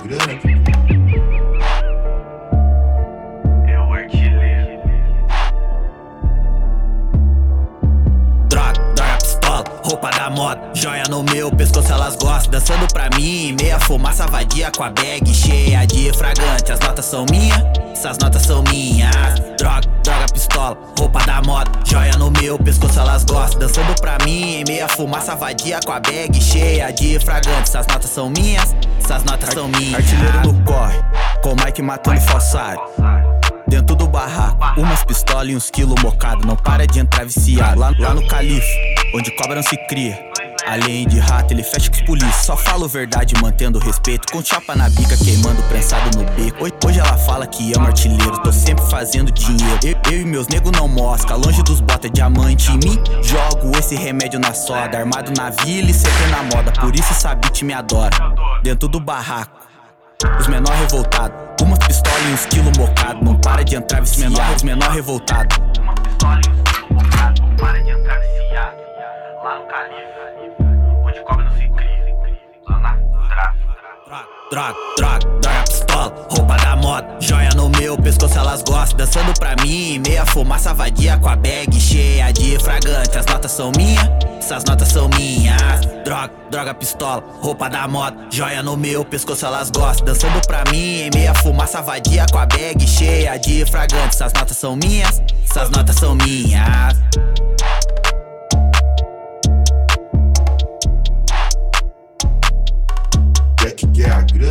grande. É o artilheiro. Droga, pistola, roupa da moda, joia no meu pescoço, elas gostam. Dançando pra mim, meia fumaça vadia com a bag cheia de fragante. As notas são minhas, essas notas são minhas. Droga, pistola, roupa da moda, joia no meu pescoço, elas gostam. Dançando pra mim, meia fumaça vadia com a bag cheia de fragante. Essas notas são minhas, essas notas são minhas. Artilheiro no corre, com o Mike matando falsário. Dentro do barraco, umas pistolas e uns quilos mocado. Não para de entrar viciado. Lá no califa, onde cobra não se cria. Além de rato, ele fecha com os polícia. Só falo verdade, mantendo respeito. Com chapa na bica, queimando prensado no beco. Hoje ela fala que ama artilheiro. Tô sempre fazendo dinheiro. Eu e meus nego não mosca. Longe dos bota diamante. Em mim, jogo esse remédio na soda. Armado na vila e sempre na moda. Por isso essa beat me adora. Dentro do barraco, os menor revoltados. Umas pistolas e uns quilos mocado. Não para de entrar viciado. Os menor revoltados. Uma pistola e um quilos mocado. Não para de entrar viciado. Lá no califa, onde cobra não se cria. Lá na Droga, pistola, roupa da moda, joia no meu pescoço, elas gostam. Dançando pra mim, meia fumaça vadia com a bag cheia de fragante. As notas são minhas, essas notas são minhas. Droga, pistola, roupa da moda, joia no meu pescoço, elas gostam. Dançando pra mim, meia fumaça vadia com a bag cheia de fragante. Essas notas são minhas, essas notas são minhas.